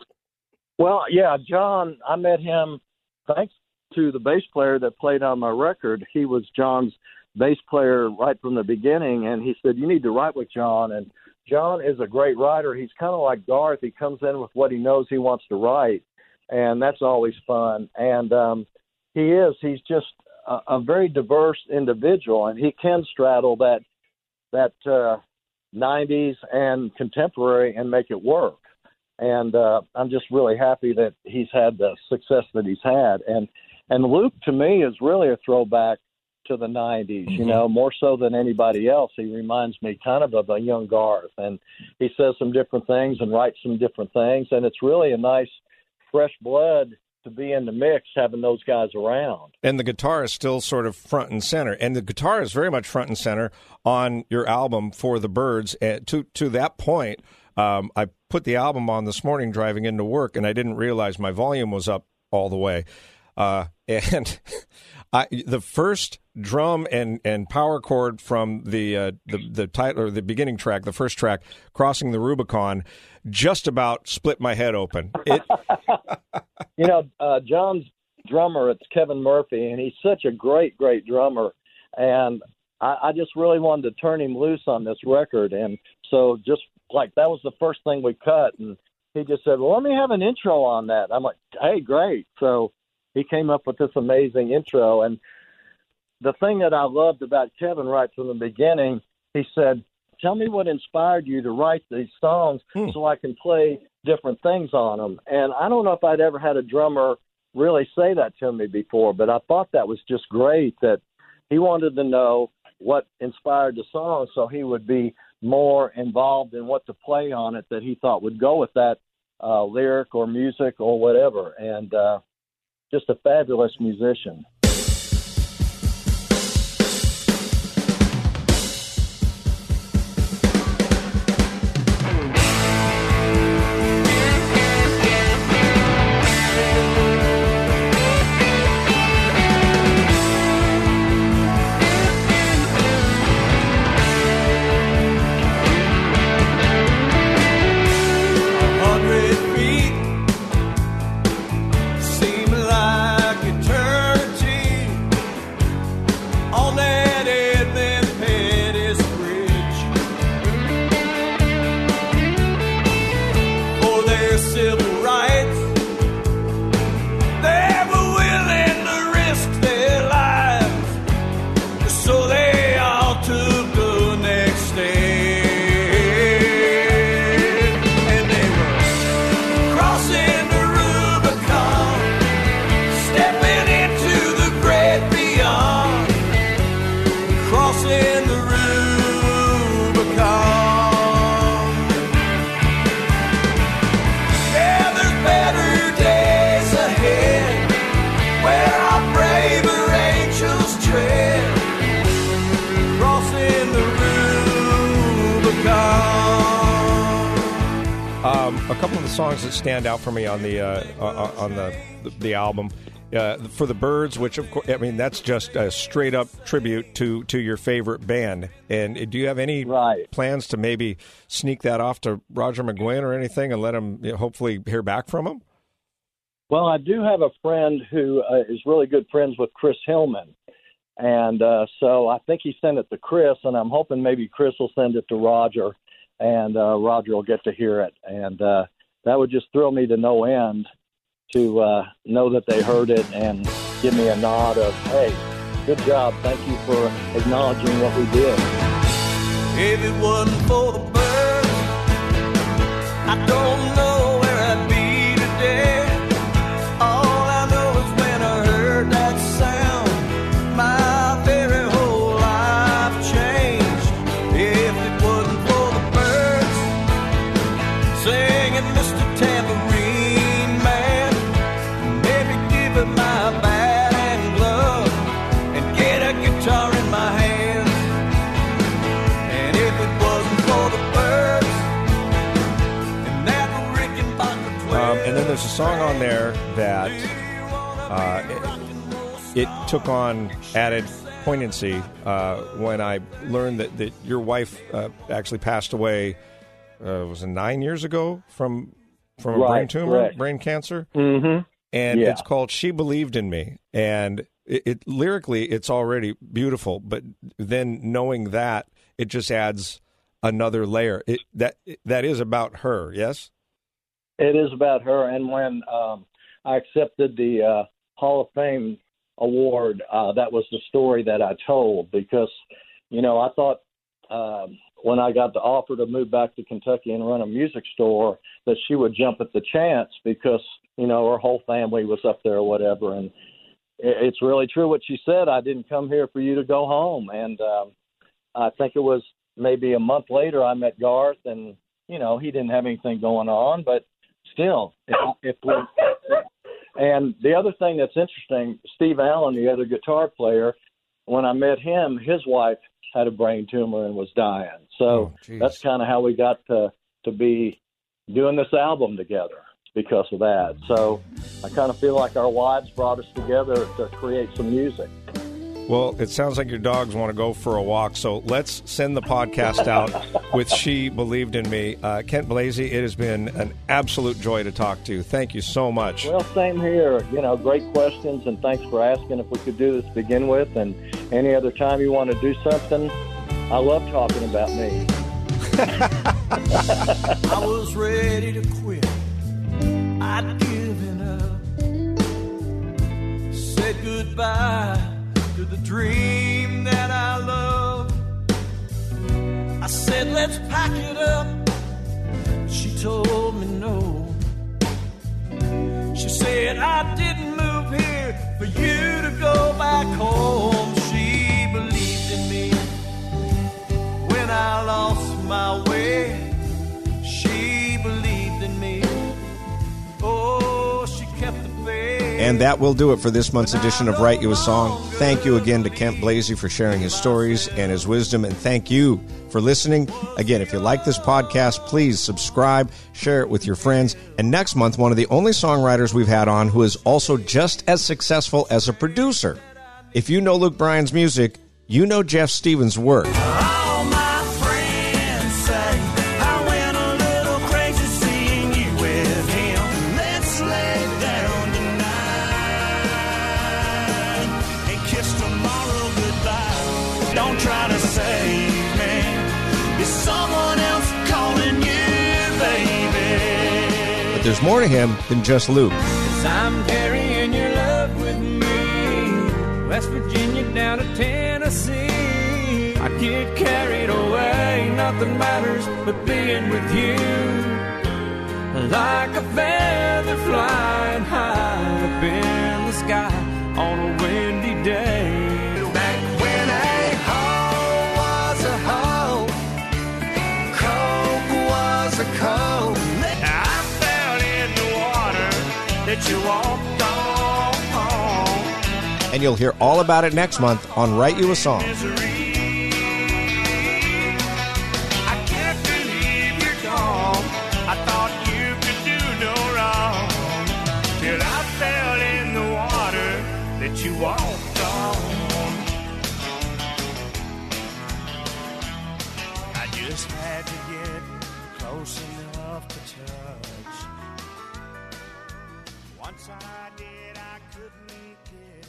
Well, yeah, John, I met him thanks to the bass player that played on my record. He was John's bass player right from the beginning, and he said, you need to write with John. And John is a great writer. He's kind of like Garth. He comes in with what he knows he wants to write, and that's always fun. And um, he is. He's just a, a very diverse individual, and he can straddle that that uh, nineties and contemporary and make it work. And uh, I'm just really happy that he's had the success that he's had. And and Luke, to me, is really a throwback to the nineties, mm-hmm. you know, more so than anybody else. He reminds me kind of of a young Garth. And he says some different things and writes some different things. And it's really a nice, fresh blood to be in the mix, having those guys around.
And the guitar is still sort of front and center. And the guitar is very much front and center on your album For the Byrds. And to, to that point, um, I put the album on this morning driving into work, and I didn't realize my volume was up all the way. Uh, and I, the first drum and, and power chord from the, uh, the the title or the beginning track, the first track, Crossing the Rubicon, just about split my head open. It...
you know, uh, John's drummer, it's Kevin Murphy, and he's such a great, great drummer. And I, I just really wanted to turn him loose on this record. And so just like that was the first thing we cut. And he just said, well, let me have an intro on that. I'm like, hey, great. So he came up with this amazing intro. And the thing that I loved about Kevin right from the beginning, he said, tell me what inspired you to write these songs hmm. so I can play different things on them. And I don't know if I'd ever had a drummer really say that to me before, but I thought that was just great that he wanted to know what inspired the song so he would be more involved in what to play on it that he thought would go with that uh, lyric or music or whatever. And uh, just a fabulous musician.
Seem like eternity.
Um, a couple of the songs that stand out for me on the uh, on the the, the album, uh, for the Byrds, which of course, I mean, that's just a straight up tribute to, to your favorite band. And do you have any
right.
plans to maybe sneak that off to Roger McGuinn or anything, and let him, you know, hopefully hear back from him?
Well, I do have a friend who uh, is really good friends with Chris Hillman. And uh, so I think he sent it to Chris, and I'm hoping maybe Chris will send it to Roger, and uh, Roger will get to hear it. And uh, that would just thrill me to no end to uh, know that they heard it and give me a nod of, hey, good job. Thank you for acknowledging what we did.
If it wasn't for the birds, I don't know where I'd be today. All I know is when I heard that sound, my very whole life changed. If it wasn't for the birds singing Mister Tambourine Man, maybe give it my bat and glove and get a guitar in my hand. And if it wasn't for the birds and that Rickenbacker twelve.
Um, and then there's a song on there that uh, it, it took on added poignancy uh, when I learned that, that your wife uh, actually passed away, uh, was it nine years ago from from a
Right,
brain tumor,
correct.
brain cancer?
Mm-hmm.
And
Yeah.
it's called She Believed in Me. And it, it lyrically, it's already beautiful, but then knowing that, it just adds another layer. It, that that is about her, yes?
It is about her. And when um, I accepted the uh, Hall of Fame award, uh, that was the story that I told because, you know, I thought um, when I got the offer to move back to Kentucky and run a music store that she would jump at the chance because, you know, her whole family was up there or whatever. And it, it's really true what she said. I didn't come here for you to go home. And um, I think it was maybe a month later I met Garth, and, you know, he didn't have anything going on, but still, if, if we, and the other thing that's interesting, Steve Allen, the other guitar player, when I met him, his wife had a brain tumor and was dying. So
Oh, geez.
that's kind of how we got to, to be doing this album together because of that. So I kind of feel like our wives brought us together to create some music.
Well, it sounds like your dogs want to go for a walk, so let's send the podcast out with She Believed in Me. Uh, Kent Blasey, it has been an absolute joy to talk to you. Thank you so much.
Well, same here. You know, great questions, and thanks for asking if we could do this to begin with. And any other time you want to do something, I love talking about me.
I was ready to quit. I'd given up. Said goodbye to the dream that I love. I said, let's pack it up. She told me no. She said, I didn't move here for you to go back home. She believed in me when I lost my way. She believed in me. Oh, she kept the faith.
And that will do it for this month's edition of Write You a Song. Thank you again to Kent Blasey for sharing his stories and his wisdom, and thank you for listening. Again, if you like this podcast, please subscribe, share it with your friends. And next month, one of the only songwriters we've had on who is also just as successful as a producer. If you know Luke Bryan's music, you know Jeff Stevens' work.
All my friends say I went a little crazy seeing you with him. Let's lay down tonight and kiss tomorrow goodbye. Don't try to save me. It's someone else calling you, baby.
But there's more to him than just Luke.
'Cause I'm carrying your love with me. West Virginia down to Tennessee. I get carried away, nothing matters but being with you. Like a feather flying high up in the sky on a windy day. Back when a hoe was a hoe, coke was a coke. I fell in the water that you walked on.
And you'll hear all about it next month on Write You a Song.
Misery. I can't believe you're gone. I thought you
tough to touch. Once I did, I couldn't get